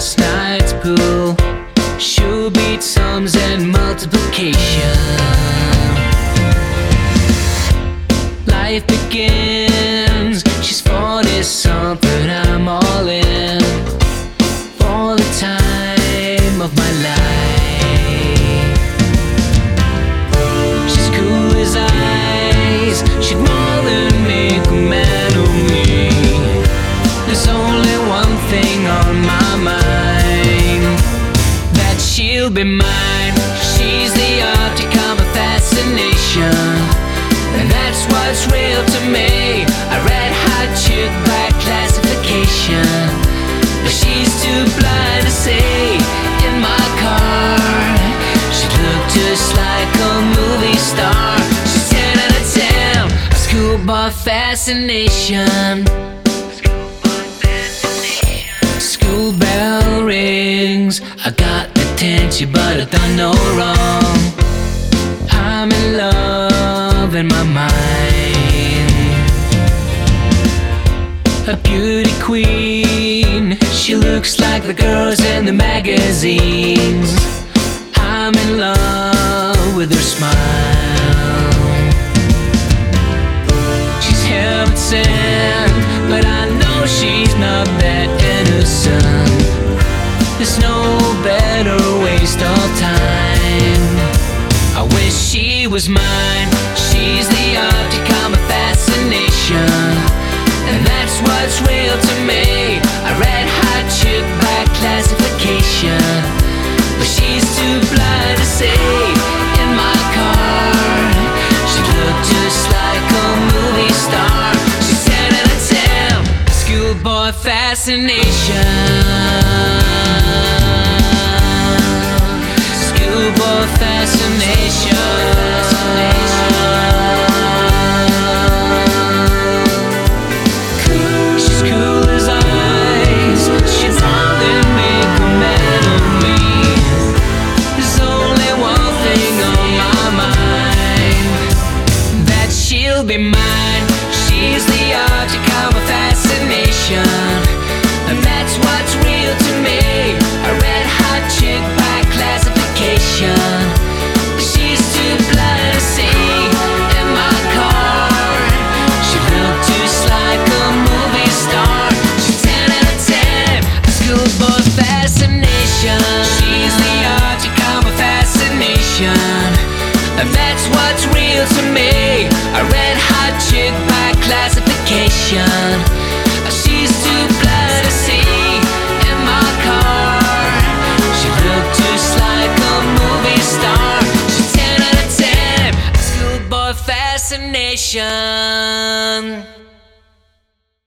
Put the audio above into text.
last night's pool. She'll beat sums and multiplication. Life begins. She's 40-something, I'm all in for the time of my life. She's cool as ice. She'd more than make a man of me. There's only one thing on my mind, that she'll be mine. She's the object of my fascination, and that's what's real to me. A red-hot chick by classification, but she's too blind to see. In my car, she looked just like a movie star. She's 10 out of 10, a schoolboy fascination. School bell rings, I got attention but I done no wrong. I'm in love in my mind. A beauty queen, she looks like the girls in the magazines. I'm in love with her smile. She's heaven sent, but I know she's not that innocent. There's no better waste of time. I wish she was mine. She's the object of my fascination, and that's what's real to me. A red-hot chick by classification, but she's too blind to see. In my car, she looked just like a movie star. She's 10 out of 10, schoolboy fascination. Schoolboy fascination. She's cool as ice. She's more than make a man of me. There's only one thing on my mind, that she'll be mine. She's the object of my fascination, and that's what's real to me. A red-hot chick by classification, but she's too blind to see. In my car, she looked just like a movie star. She's 10 out of 10, a schoolboy fascination. She's the object of my fascination, and that's what's real to me. A red-hot chick by classification, she's too blind to see. In my car, she looked just like a movie star. She's 10 out of 10, a schoolboy fascination.